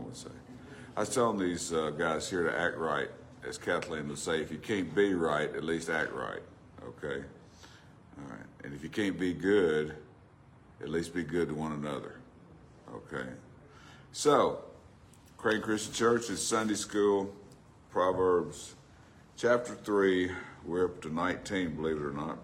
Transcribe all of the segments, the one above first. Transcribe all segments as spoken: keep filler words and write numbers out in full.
would say. I was telling these uh, guys here to act right, as Kathleen would say, if you can't be right, at least act right, okay? All right, and if you can't be good, at least be good to one another, okay? So, Crane Christian Church is Sunday School, Proverbs chapter three, we're up to nineteen, believe it or not.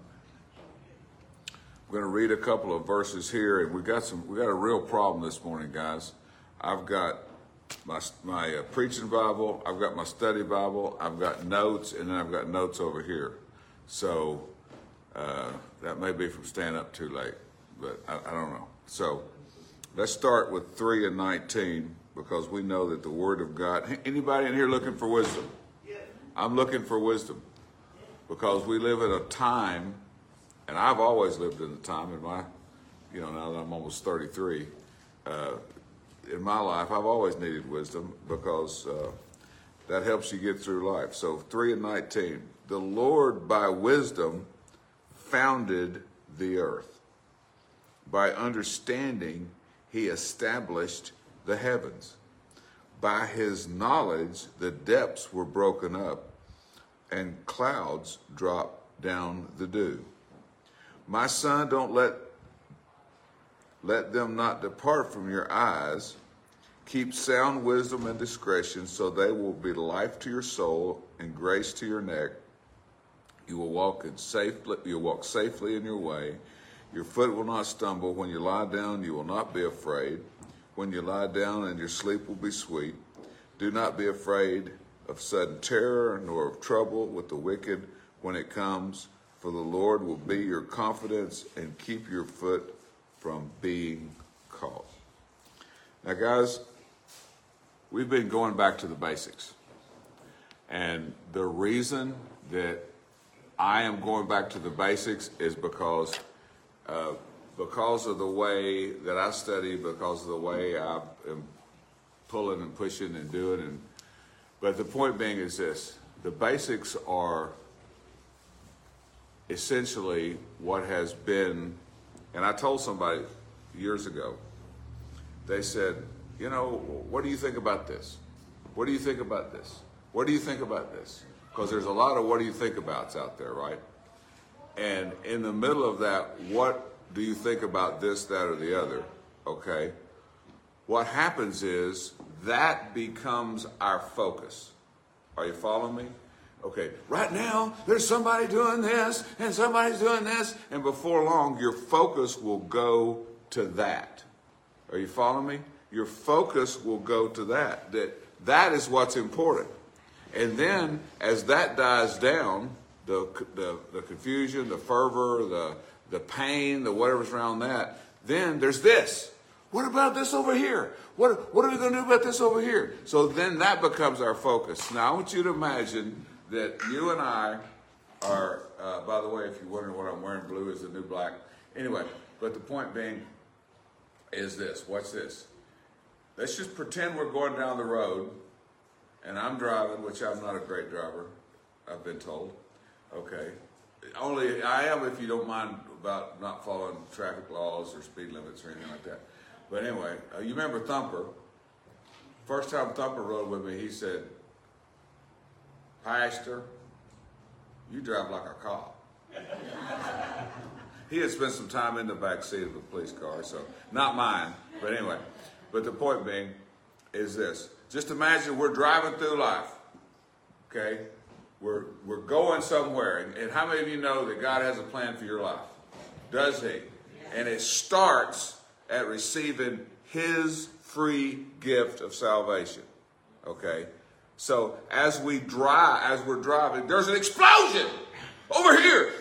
We're going to read a couple of verses here, and we got some. We got a real problem this morning, guys. I've got my my uh, preaching Bible, I've got my study Bible, I've got notes, and then I've got notes over here. So uh, that may be from staying up too late, but I, I don't know. So let's start with three and nineteen, because we know that the Word of God. Anybody in here looking for wisdom? I'm looking for wisdom, because we live in a time, and I've always lived in a time in my, you know, now that I'm almost thirty-three, uh, in my life, I've always needed wisdom, because uh, that helps you get through life. So three and nineteen, the Lord by wisdom founded the earth. By understanding, he established the heavens. By his knowledge, the depths were broken up, and clouds dropped down the dew. My son, don't let, let them not depart from your eyes. Keep sound wisdom and discretion, so they will be life to your soul and grace to your neck. You will walk in safely, you'll walk safely in your way. Your foot will not stumble. When you lie down, you will not be afraid. When you lie down, and your sleep will be sweet. Do not be afraid of sudden terror, nor of trouble with the wicked when it comes, for the Lord will be your confidence and keep your foot from being caught. Now, guys, we've been going back to the basics. And the reason that I am going back to the basics is because uh, because of the way that I study, because of the way I am pulling and pushing and doing. And but the point being is this: the basics are essentially what has been. And I told somebody years ago, they said, you know, what do you think about this? What do you think about this? What do you think about this? Because there's a lot of what do you think abouts out there, right? And in the middle of that, what do you think about this, that, or the other? Okay. What happens is that becomes our focus. Are you following me? Okay. Right now, there's somebody doing this and somebody's doing this. And before long, your focus will go to that. Are you following me? Your focus will go to that. That that is what's important. And then as that dies down, the the, the confusion, the fervor, the the pain, the whatever's around that, then there's this. What about this over here? What, what are we going to do about this over here? So then that becomes our focus. Now I want you to imagine that you and I are, uh, by the way, if you're wondering what I'm wearing, blue is the new black. Anyway, but the point being is this. Watch this. Let's just pretend we're going down the road and I'm driving, which I'm not a great driver, I've been told. Okay. Only I am if you don't mind about not following traffic laws or speed limits or anything like that. But anyway, uh, you remember Thumper. First time Thumper rode with me, he said, Pastor, you drive like a cop. He had spent some time in the back seat of a police car, so not mine. But anyway, but the point being is this. Just imagine we're driving through life, okay? We're, we're going somewhere. And, and how many of you know that God has a plan for your life? Does he? And it starts at receiving his free gift of salvation. Okay? So as we drive, as we're driving, there's an explosion over here.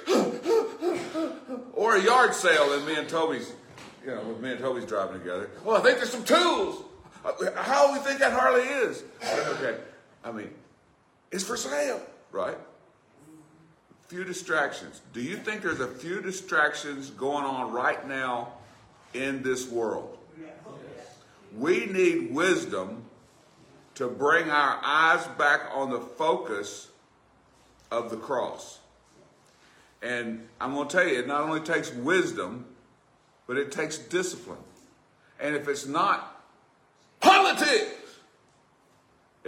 Or a yard sale and me and Toby's, you know, with me and Toby's driving together. Well, I think there's some tools. How do we think that Harley is? Okay. I mean, it's for sale. Right? Few distractions. Do you think there's a few distractions going on right now in this world? We need wisdom to bring our eyes back on the focus of the cross. And I'm going to tell you, it not only takes wisdom, but it takes discipline. And if it's not politics,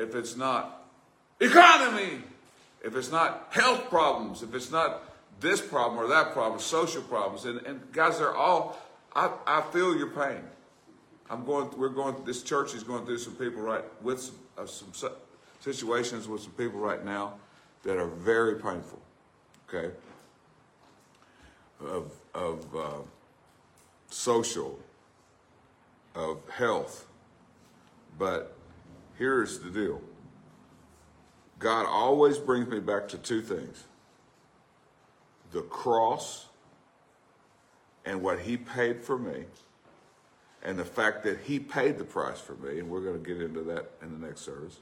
if it's not economy, if it's not health problems, if it's not this problem or that problem, social problems, and, and guys, they're all, I, I feel your pain. I'm going, we're going, this church is going through some people right, with some, uh, some situations with some people right now that are very painful, okay? Of, of uh, social, of health. But here's the deal. God always brings me back to two things. The cross and what he paid for me, and the fact that he paid the price for me, and we're going to get into that in the next service.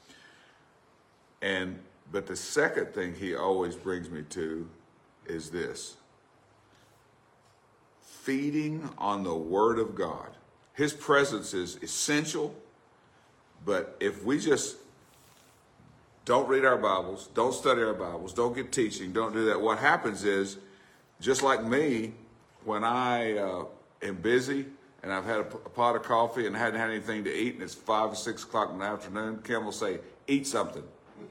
And but the second thing he always brings me to is this: feeding on the Word of God. His presence is essential, but if we just don't read our Bibles, don't study our Bibles, don't get teaching, don't do that, what happens is, just like me, when I uh, am busy and I've had a, a pot of coffee and hadn't had anything to eat and it's five or six o'clock in the afternoon, Kim will say, eat something.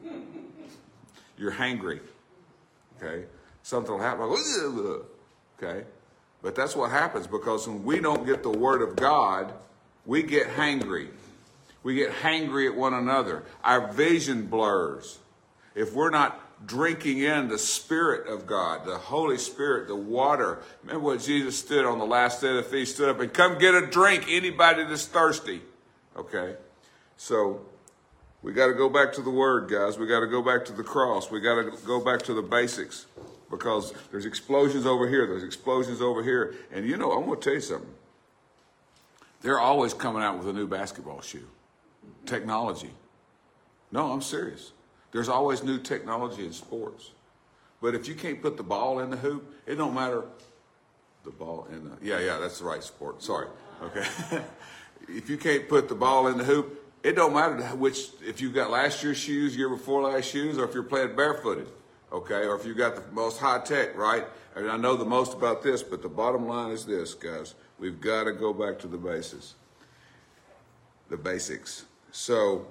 You're hangry, okay? Something will happen, okay? But that's what happens, because when we don't get the Word of God, we get hangry. We get hangry at one another. Our vision blurs. If we're not drinking in the Spirit of God, the Holy Spirit, the water. Remember what Jesus stood on the last day of the feast, stood up and come get a drink, anybody that's thirsty. Okay? So we got to go back to the Word, guys. We got to go back to the cross. We got to go back to the basics, because there's explosions over here. There's explosions over here. And you know, I'm going to tell you something. They're always coming out with a new basketball shoe. Technology. No, I'm serious. There's always new technology in sports. But if you can't put the ball in the hoop, it don't matter. The ball in the, yeah, yeah, that's the right sport. Sorry. Okay. If you can't put the ball in the hoop, it don't matter which, if you got last year's shoes, year before last shoes, or if you're playing barefooted. Okay. Or if you got the most high tech, right? And I know the most about this, but the bottom line is this, guys. We've got to go back to the basis. The basics. So,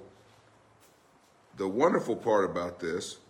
the wonderful part about this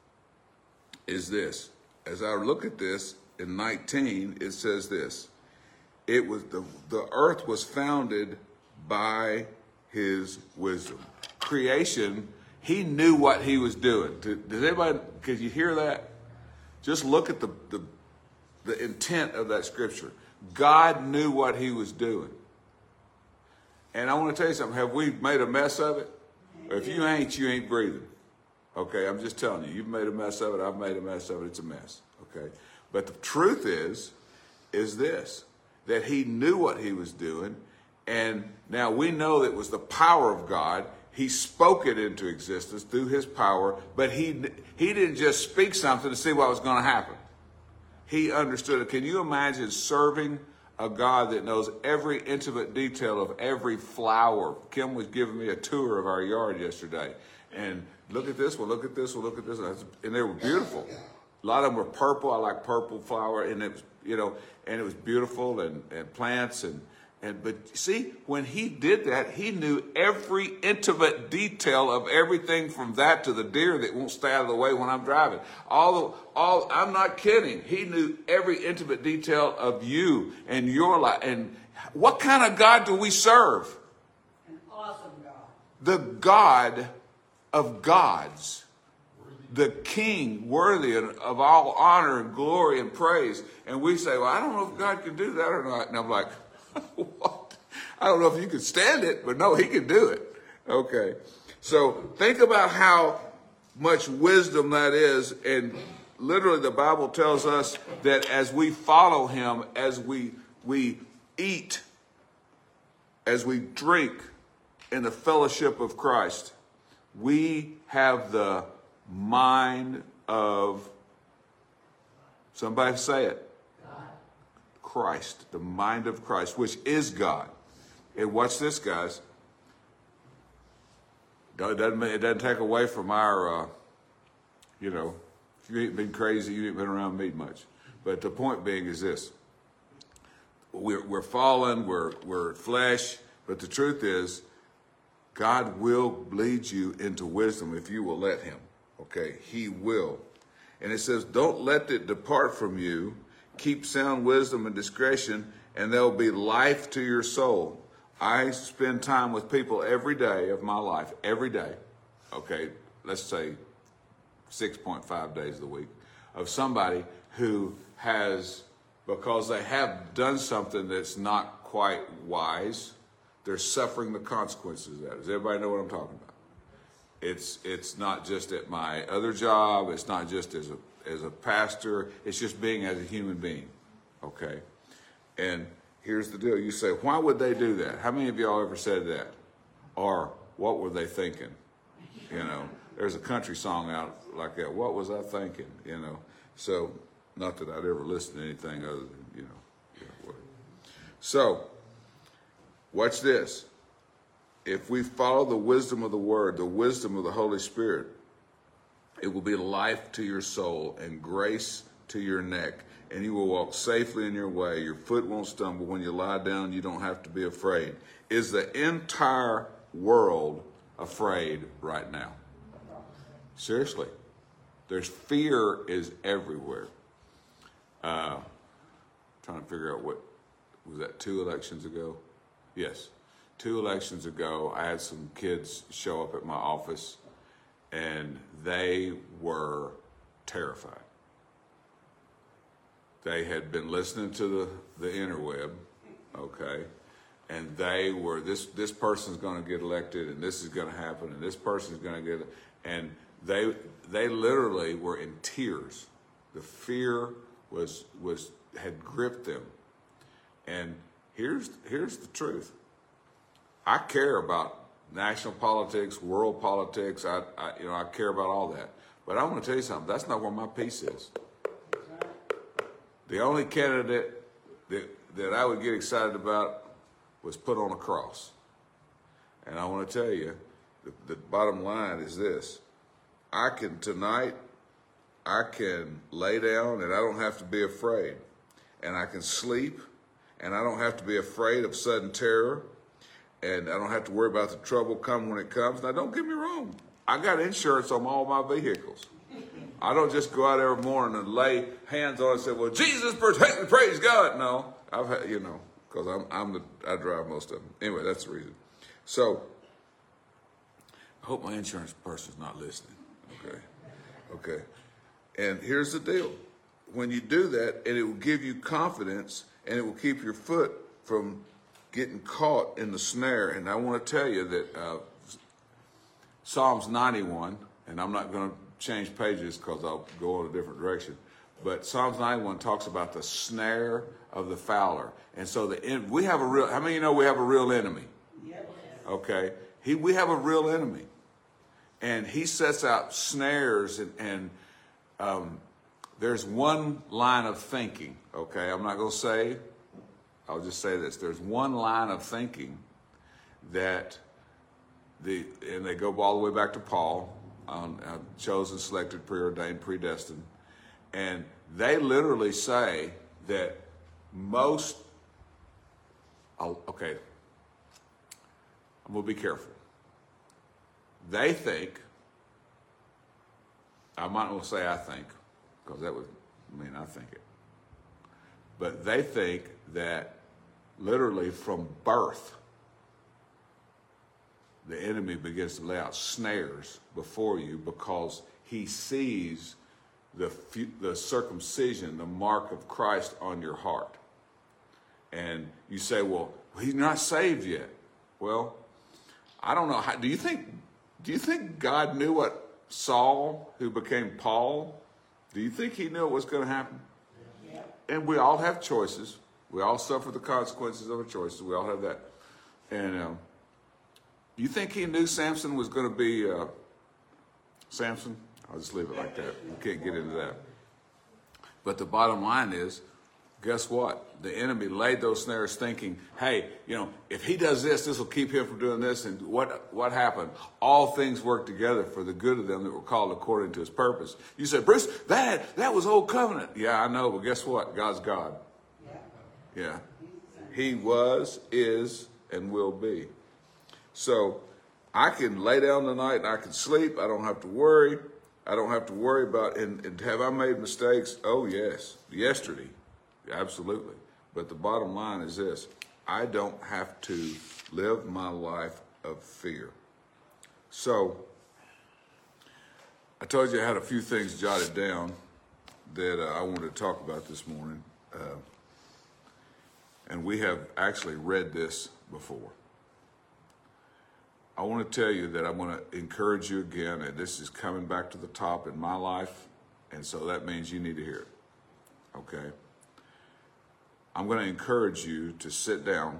is this. As I look at this in nineteen, it says this. It was the, the earth was founded by his wisdom. Creation, he knew what he was doing. Does anybody, could you hear that? Just look at the, the, the intent of that scripture. God knew what he was doing. And I want to tell you something. Have we made a mess of it? If you ain't, you ain't breathing. Okay, I'm just telling you. You've made a mess of it. I've made a mess of it. It's a mess. Okay? But the truth is, is this, that he knew what he was doing. And now we know that it was the power of God. He spoke it into existence through his power. But he, he didn't just speak something to see what was going to happen. He understood it. Can you imagine serving a God that knows every intimate detail of every flower? Kim was giving me a tour of our yard yesterday. And look at this one, look at this one, look at this one. And they were beautiful. A lot of them were purple. I like purple flower. And it was, you know, and it was beautiful, and, and plants. And, and, but see, when he did that, he knew every intimate detail of everything, from that to the deer that won't stay out of the way when I'm driving. All, the, all, I'm not kidding. He knew every intimate detail of you and your life. And what kind of God do we serve? An awesome God. The God of gods. The King, worthy of all honor and glory and praise. And we say, well, I don't know if God can do that or not. And I'm like, what? I don't know if you can stand it, but no, he can do it. Okay. So think about how much wisdom that is. And literally the Bible tells us that as we follow him, as we, we eat, as we drink in the fellowship of Christ, we have the mind of, somebody say it, Christ, the mind of Christ, which is God. And watch this, guys. It doesn't, it doesn't take away from our, uh, you know, if you ain't been crazy, you ain't been around me much. But the point being is this. We're, we're fallen, we're, we're flesh, but the truth is, God will lead you into wisdom if you will let him. Okay, he will. And it says, don't let it depart from you. Keep sound wisdom and discretion, and there'll be life to your soul. I spend time with people every day of my life, every day. Okay, let's say six point five days of the week, of somebody who has, because they have done something that's not quite wise, they're suffering the consequences of that. Does everybody know what I'm talking about? It's it's not just at my other job. It's not just as a as a pastor. It's just being as a human being, okay? And here's the deal. You say, why would they do that? How many of y'all ever said that? Or what were they thinking? You know, there's a country song out like that. What was I thinking? You know, so not that I'd ever listen to anything other than, you know, yeah, whatever. So watch this. If we follow the wisdom of the word, the wisdom of the Holy Spirit, it will be life to your soul and grace to your neck, and you will walk safely in your way. Your foot won't stumble. When you lie down, you don't have to be afraid. Is the entire world afraid right now? Seriously. There's fear is everywhere. Uh, trying to figure out what, was that two elections ago? Yes. Two elections ago, I had some kids show up at my office, and they were terrified. They had been listening to the, the interweb, okay, and they were, this this person's going to get elected, and this is going to happen, and this person's going to get, and they they literally were in tears. The fear was was had gripped them, and here's here's the truth. I care about national politics, world politics. I, I, you know, I care about all that. But I want to tell you something. That's not where my peace is. The only candidate that that I would get excited about was put on a cross. And I want to tell you, the, the bottom line is this: I can tonight, I can lay down, and I don't have to be afraid, and I can sleep, and I don't have to be afraid of sudden terror. And I don't have to worry about the trouble coming when it comes. Now, don't get me wrong. I got insurance on all my vehicles. I don't just go out every morning and lay hands on it and say, well, Jesus protect me, praise God. No, I've had, you know, because I'm, I'm the, I drive most of them. Anyway, that's the reason. So, I hope my insurance person's not listening. Okay. Okay. And here's the deal. When you do that, and it will give you confidence, and it will keep your foot from getting caught in the snare. And I want to tell you that uh, Psalms ninety-one, and I'm not going to change pages because I'll go in a different direction, but Psalms ninety-one talks about the snare of the fowler. And so the en- we have a real, how many of you know we have a real enemy? Yep. Okay. He, we have a real enemy. And he sets out snares, and, and um, there's one line of thinking, okay? I'm not going to say, I'll just say this. There's one line of thinking that the, and they go all the way back to Paul, um, uh, chosen, selected, preordained, predestined. And they literally say that most, I'll, okay, I'm going to be careful. They think, I might not say I think, because that would mean I think it. But they think that literally from birth, the enemy begins to lay out snares before you because he sees the, the circumcision, the mark of Christ on your heart. And you say, well, he's not saved yet. Well, I don't know. How, do you think, do you think God knew what Saul, who became Paul, do you think he knew what was going to happen? Yeah. And we all have choices. We all suffer the consequences of our choices. We all have that. And um, you think he knew Samson was going to be uh, Samson? I'll just leave it like that. We can't get into that. But the bottom line is, guess what? The enemy laid those snares thinking, hey, you know, if he does this, this will keep him from doing this. And what what happened? All things work together for the good of them that were called according to his purpose. You say, Bruce, that, that was old covenant. Yeah, I know, but guess what? God's God. Yeah. Yeah. He was, is, and will be. So I can lay down tonight and I can sleep. I don't have to worry. I don't have to worry about, and, and have I made mistakes? Oh, yes. Yesterday. Absolutely. But the bottom line is this. I don't have to live my life of fear. So, I told you I had a few things jotted down that uh, I wanted to talk about this morning. Uh, and we have actually read this before. I want to tell you that I'm going to encourage you again, and this is coming back to the top in my life, and so that means you need to hear it, okay? I'm going to encourage you to sit down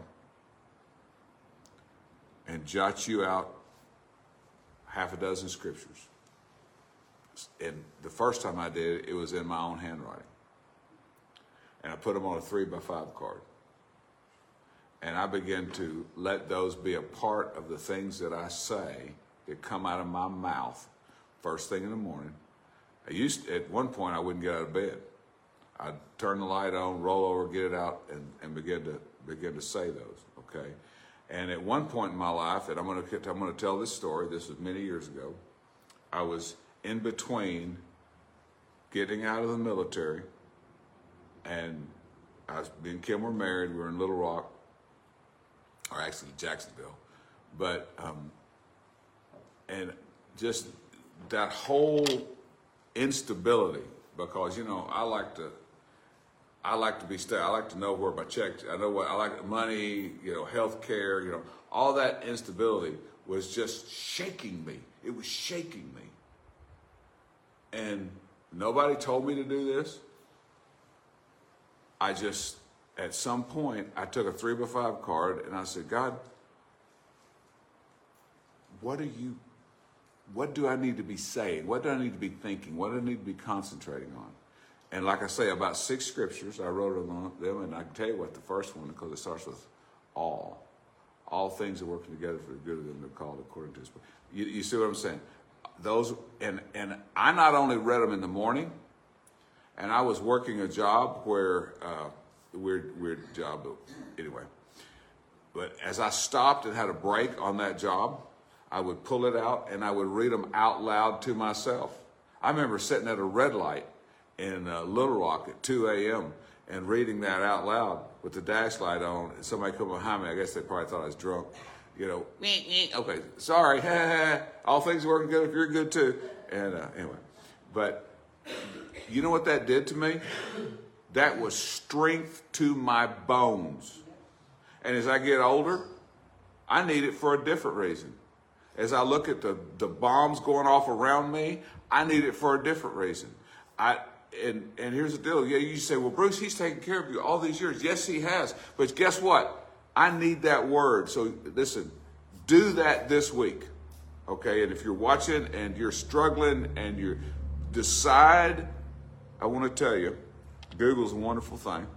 and jot you out half a dozen scriptures. And the first time I did it, it was in my own handwriting. And I put them on a three by five card. And I began to let those be a part of the things that I say that come out of my mouth first thing in the morning. I used to, at one point, I wouldn't get out of bed. I'd turn the light on, roll over, get it out, and, and begin to begin to say those, okay? And at one point in my life, and I'm going to I'm going to tell this story. This was many years ago. I was in between getting out of the military, and I was, me and Kim were married. We were in Little Rock, or actually Jacksonville, but um, and just that whole instability, because you know I like to. I like to be stable. I like to know where my checks. I know what I like. Money, you know, health care, you know, all that instability was just shaking me. It was shaking me. And nobody told me to do this. I just, at some point, I took a three by five card and I said, God, what are you, what do I need to be saying? What do I need to be thinking? What do I need to be concentrating on? And like I say, about six scriptures, I wrote on them, and I can tell you what the first one, because it starts with all. All things are working together for the good of them that are called according to his will. You, you see what I'm saying? Those, and, and I not only read them in the morning, and I was working a job where, uh, weird, weird job, but anyway. But as I stopped and had a break on that job, I would pull it out and I would read them out loud to myself. I remember sitting at a red light in uh, Little Rock at two a.m. and reading that out loud with the dash light on, and somebody come behind me. I guess they probably thought I was drunk. You know, okay, sorry, all things are working good if you're good too. And uh, anyway, but you know what that did to me? That was strength to my bones. And as I get older, I need it for a different reason. As I look at the, the bombs going off around me, I need it for a different reason. I And, and here's the deal. Yeah, you say, well, Bruce, he's taken care of you all these years. Yes, he has. But guess what? I need that word. So listen, do that this week. Okay? And if you're watching and you're struggling and you decide, I want to tell you, Google's a wonderful thing.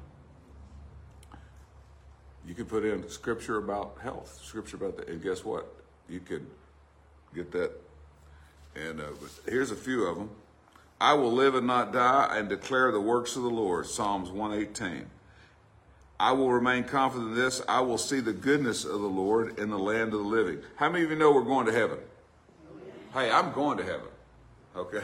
You can put in scripture about health, scripture about that. And guess what? You can get that. And uh, but here's a few of them. I will live and not die and declare the works of the Lord, Psalms one eighteen. I will remain confident in this. I will see the goodness of the Lord in the land of the living. How many of you know we're going to heaven? Hey, I'm going to heaven. Okay.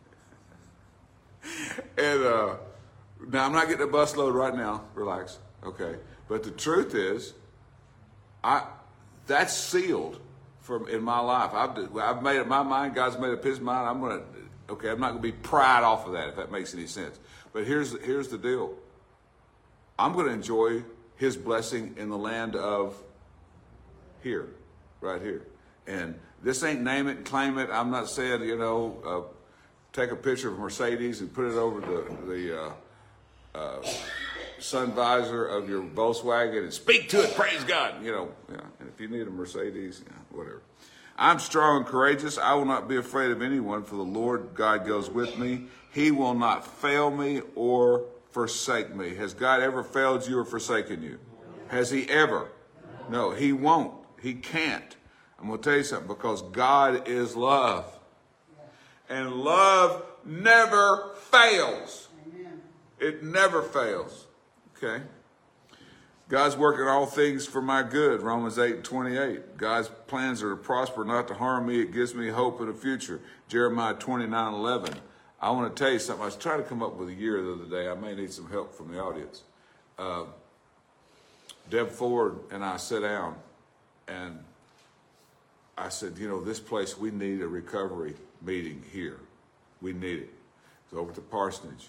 And uh, now I'm not getting a bus load right now. Relax. Okay. But the truth is, I that's sealed from in my life. I've I've made up my mind. God's made up his mind. I'm going to. Okay, I'm not going to be pried off of that, if that makes any sense. But here's, here's the deal. I'm going to enjoy his blessing in the land of here, right here. And this ain't name it and claim it. I'm not saying, you know, uh, take a picture of a Mercedes and put it over the, the uh, uh, sun visor of your Volkswagen and speak to it, praise God. You know, yeah. And if you need a Mercedes, yeah, whatever. I'm strong and courageous. I will not be afraid of anyone, for the Lord God goes with me. He will not fail me or forsake me. Has God ever failed you or forsaken you? Has he ever? No, he won't. He can't. I'm going to tell you something, because God is love. And love never fails. It never fails. Okay? God's working all things for my good, Romans eight and twenty-eight. God's plans are to prosper, not to harm me. It gives me hope in the future, Jeremiah twenty-nine eleven. I want to tell you something. I was trying to come up with a year the other day. I may need some help from the audience. Uh, Deb Ford and I sat down, and I said, you know, this place, we need a recovery meeting here. We need it. It's over at the parsonage.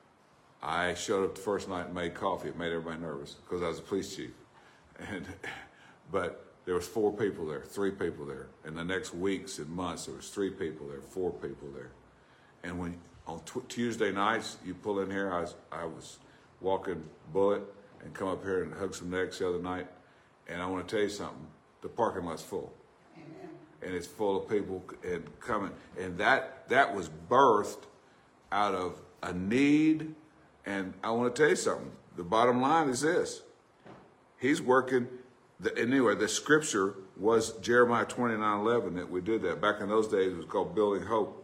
I showed up the first night and made coffee. It made everybody nervous because I was a police chief. And, but there was four people there, three people there. And the next weeks and months, there was three people there, four people there. And when on t- Tuesday nights, you pull in here, I was, I was walking Bullet and come up here and hug some necks the other night. And I want to tell you something. The parking lot's full. Amen. And it's full of people and coming. And that that was birthed out of a need. And I want to tell you something. The bottom line is this. He's working. The, anyway, the scripture was Jeremiah twenty-nine eleven that we did that. Back in those days, it was called Building Hope.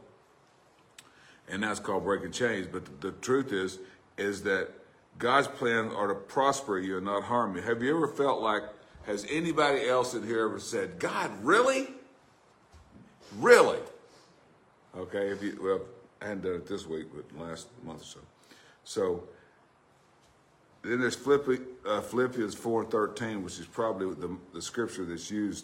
And that's called Breaking Chains. But the, the truth is, is that God's plans are to prosper you and not harm you. Have you ever felt like, has anybody else in here ever said, God, really? Really? Okay, if you, well, I hadn't done it this week, but last month or so. So then there's Philippi, uh, Philippians four and thirteen, which is probably the, the scripture that's used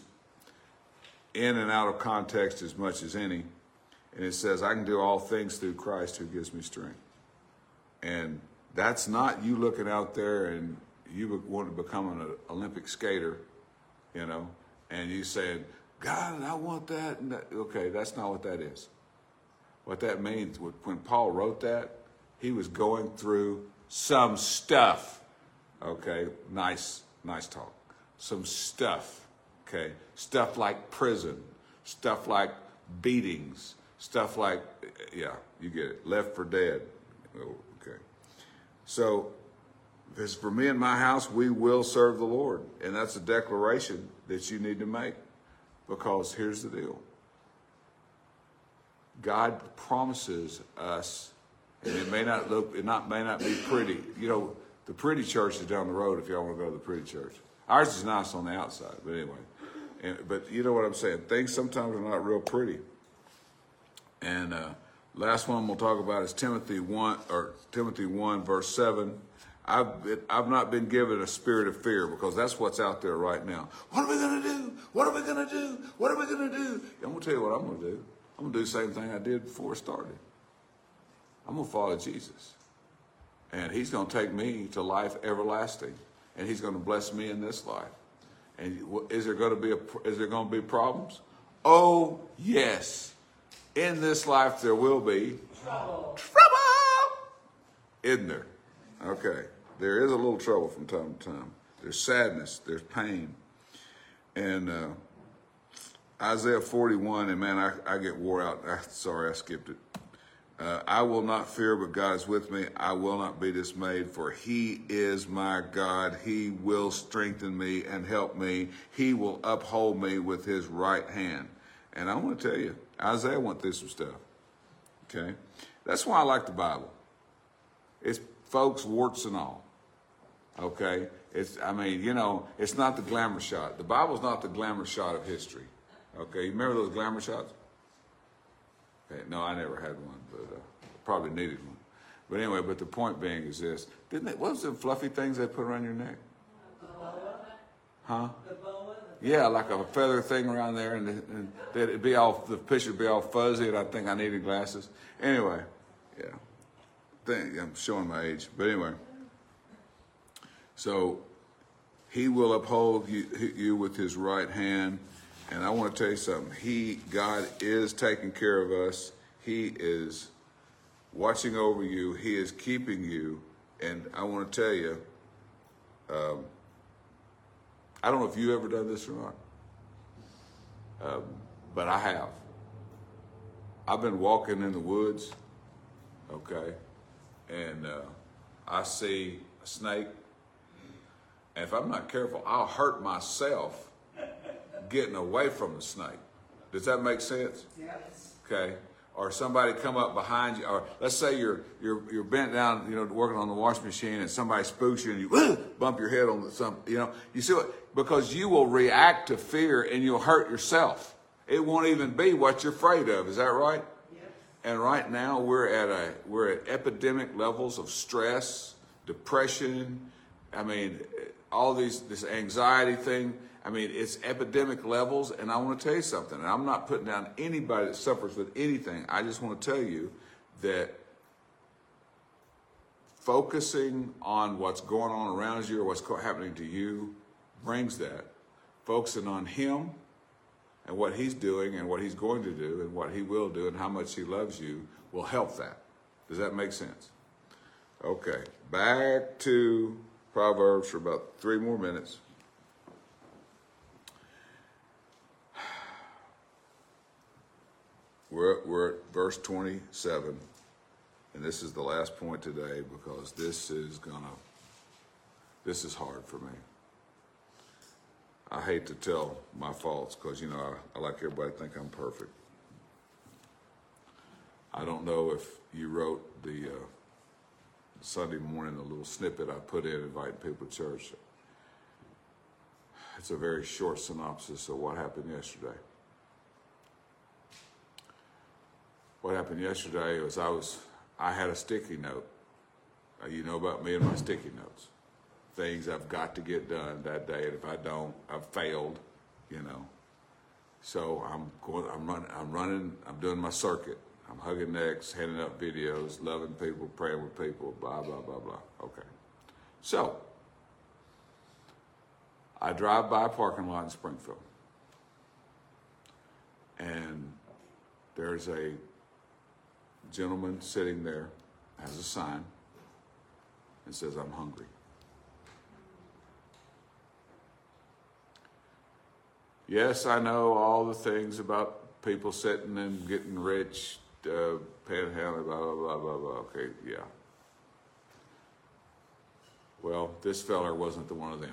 in and out of context as much as any. And it says, I can do all things through Christ who gives me strength. And that's not you looking out there and you want to become an Olympic skater, you know, and you saying, God, I want that. And that. Okay, that's not what that is. What that means, when Paul wrote that, he was going through some stuff. Okay, nice, nice talk. Some stuff, okay? Stuff like prison, stuff like beatings, stuff like, yeah, you get it, left for dead. Okay. So, as for me and my house, we will serve the Lord. And that's a declaration that you need to make. Because here's the deal. God promises us, and it may not look, it not may not be pretty. You know, the pretty church is down the road if y'all want to go to the pretty church. Ours is nice on the outside, but anyway. And, but you know what I'm saying. Things sometimes are not real pretty. And uh, last one we'll talk about is Timothy one, or Timothy one, verse seven. I've been, I've not been given a spirit of fear, because that's what's out there right now. What are we going to do? What are we going to do? What are we going to do? I'm going to tell you what I'm going to do. I'm going to do the same thing I did before it started. I'm going to follow Jesus. And he's going to take me to life everlasting. And he's going to bless me in this life. And is there going to be a, is there going to be problems? Oh, yes. In this life there will be trouble. Trouble! Isn't there? Okay. There is a little trouble from time to time. There's sadness. There's pain. And uh, Isaiah forty-one, and man, I, I get wore out. I, sorry, I skipped it. Uh, I will not fear, but God is with me. I will not be dismayed, for he is my God. He will strengthen me and help me. He will uphold me with his right hand. And I want to tell you, Isaiah went through some stuff. Okay? That's why I like the Bible. It's folks, warts and all. Okay? It's, I mean, you know, it's not the glamour shot. The Bible's not the glamour shot of history. Okay? You remember those glamour shots? Okay, no, I never had one, but uh, probably needed one. But anyway, but the point being is this. Didn't they, what was the fluffy things they put around your neck? The boa? Huh? The boa? The Yeah, like a feather thing around there, and, and it'd be all, the picture would be all fuzzy, and I think I needed glasses. Anyway, yeah. Thing, I'm showing my age, but anyway. So, he will uphold you, you with his right hand. And I want to tell you something. He, God is taking care of us. He is watching over you. He is keeping you. And I want to tell you, um, I don't know if you ever done this or not, um, but I have. I've been walking in the woods, okay, and uh, I see a snake. And if I'm not careful, I'll hurt myself getting away from the snake. Does that make sense? Yes. Okay. or somebody come up behind you, or let's say you're you're you're bent down, you know, working on the washing machine, and somebody spooks you, and you bump your head on the, some, you know, you see what? Because you will react to fear, and you'll hurt yourself. It won't even be what you're afraid of. Is that right? Yes. And right now we're at a we're at epidemic levels of stress, depression. I mean, all these this anxiety thing. I mean, it's epidemic levels, and I want to tell you something. And I'm not putting down anybody that suffers with anything. I just want to tell you that focusing on what's going on around you or what's happening to you brings that. Focusing on Him and what He's doing and what He's going to do and what He will do and how much He loves you will help that. Does that make sense? Okay, back to Proverbs for about three more minutes. We're, we're at verse twenty-seven, and this is the last point today because this is gonna, this is hard for me. I hate to tell my faults because, you know, I, I like everybody to think I'm perfect. I don't know if you wrote the uh, Sunday morning, the little snippet I put in inviting people to church. It's a very short synopsis of what happened yesterday. What happened yesterday was I was, I had a sticky note. Uh, you know about me and my sticky notes. Things I've got to get done that day, and if I don't, I've failed, you know. So I'm going, I'm running, I'm running, I'm doing my circuit. I'm hugging necks, handing out videos, loving people, praying with people, blah, blah, blah, blah. Okay. So I drive by a parking lot in Springfield, and there's a gentleman sitting there, has a sign, and says, "I'm hungry." Yes, I know all the things about people sitting and getting rich, uh, panhandling, blah, blah, blah, blah, blah. Okay, yeah. Well, this feller wasn't the one of them.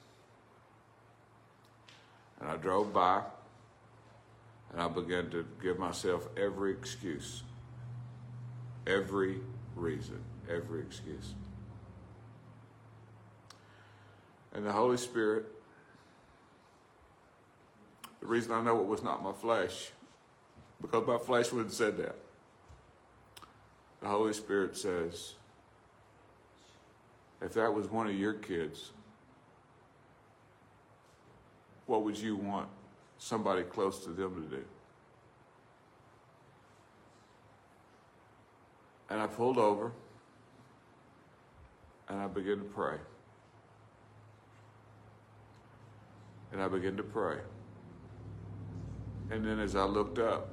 And I drove by, and I began to give myself every excuse, every reason, every excuse. And the Holy Spirit, the reason I know it was not my flesh, because my flesh wouldn't have said that. The Holy Spirit says, if that was one of your kids, what would you want somebody close to them to do? And I pulled over, and I began to pray. And I began to pray. And then as I looked up,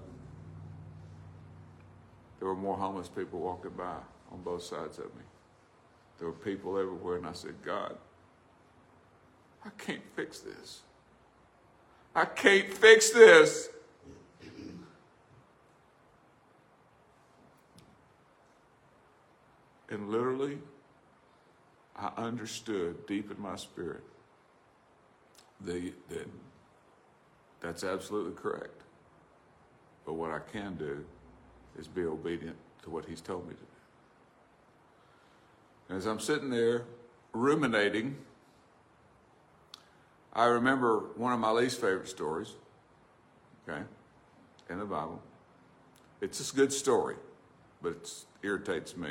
there were more homeless people walking by on both sides of me. There were people everywhere, and I said, God, I can't fix this. I can't fix this. And literally, I understood deep in my spirit the, that that's absolutely correct. But what I can do is be obedient to what He's told me to do. And as I'm sitting there ruminating, I remember one of my least favorite stories, okay, in the Bible. It's a good story, but it irritates me.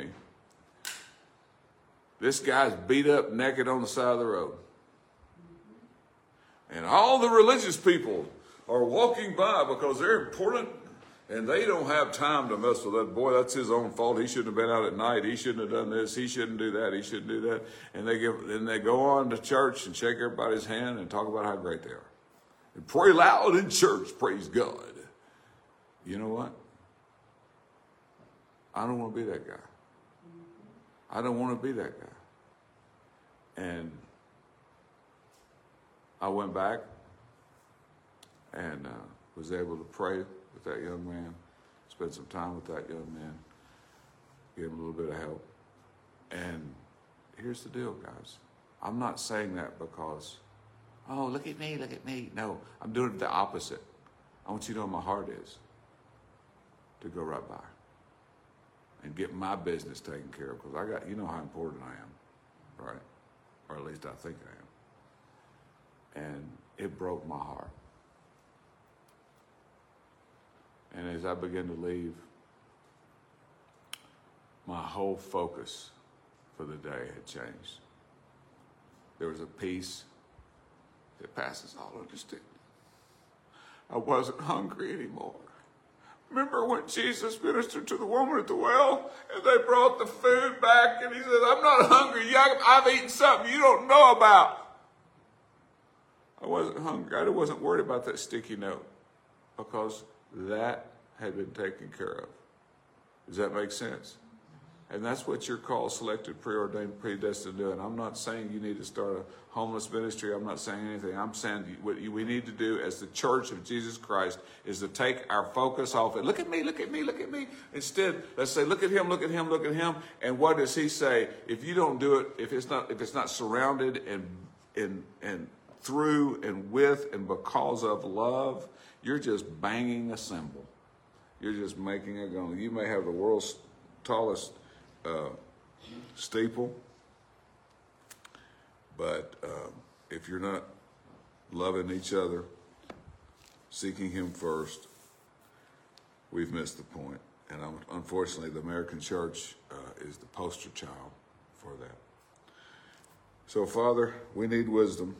This guy's beat up naked on the side of the road. And all the religious people are walking by because they're important and they don't have time to mess with that boy. That's his own fault. He shouldn't have been out at night. He shouldn't have done this. He shouldn't do that. He shouldn't do that. And they give, and they go on to church and shake everybody's hand and talk about how great they are. And pray loud in church. Praise God. You know what? I don't want to be that guy. I don't want to be that guy. And I went back and uh, was able to pray with that young man, spend some time with that young man, give him a little bit of help. And here's the deal, guys. I'm not saying that because, oh, look at me, look at me. No, I'm doing the opposite. I want you to know what my heart is. to go right by and get my business taken care of, because I got, you know how important I am, right? Or at least I think I am. And it broke my heart. And as I began to leave, my whole focus for the day had changed. There was a peace that passes all understanding. I wasn't hungry anymore. Remember when Jesus ministered to the woman at the well and they brought the food back and he said, I'm not hungry. I've eaten something you don't know about. I wasn't hungry. I wasn't worried about that sticky note because that had been taken care of. Does that make sense? And that's what you're called, selected, preordained, predestined to do. And I'm not saying you need to start a homeless ministry. I'm not saying anything. I'm saying what we need to do as the church of Jesus Christ is to take our focus off it. Look at me, look at me, look at me. Instead, let's say, look at him, look at him, look at him. And what does he say? If you don't do it, if it's not, if it's not surrounded and and and through and with and because of love, you're just banging a cymbal. You're just making it go. You may have the world's tallest Uh, steeple, but um, if you're not loving each other, seeking him first, we've missed the point. And um, unfortunately, the American church uh, is the poster child for that. So, Father, we need wisdom,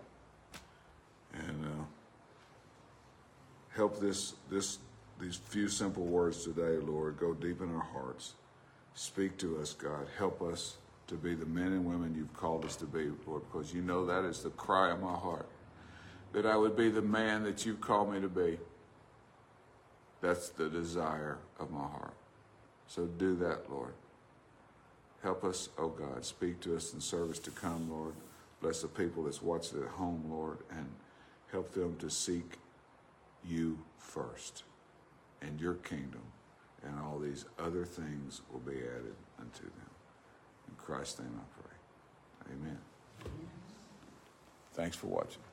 and uh, help this this these few simple words today, Lord, go deep in our hearts. Speak to us, God. Help us to be the men and women you've called us to be, Lord, because you know that is the cry of my heart, that I would be the man that you've called me to be. That's the desire of my heart. So do that, Lord. Help us, oh God. Speak to us in service to come, Lord. Bless the people that's watching at home, Lord, and help them to seek you first and your kingdom. And all these other things will be added unto them. In Christ's name I pray. Amen. Thanks for watching.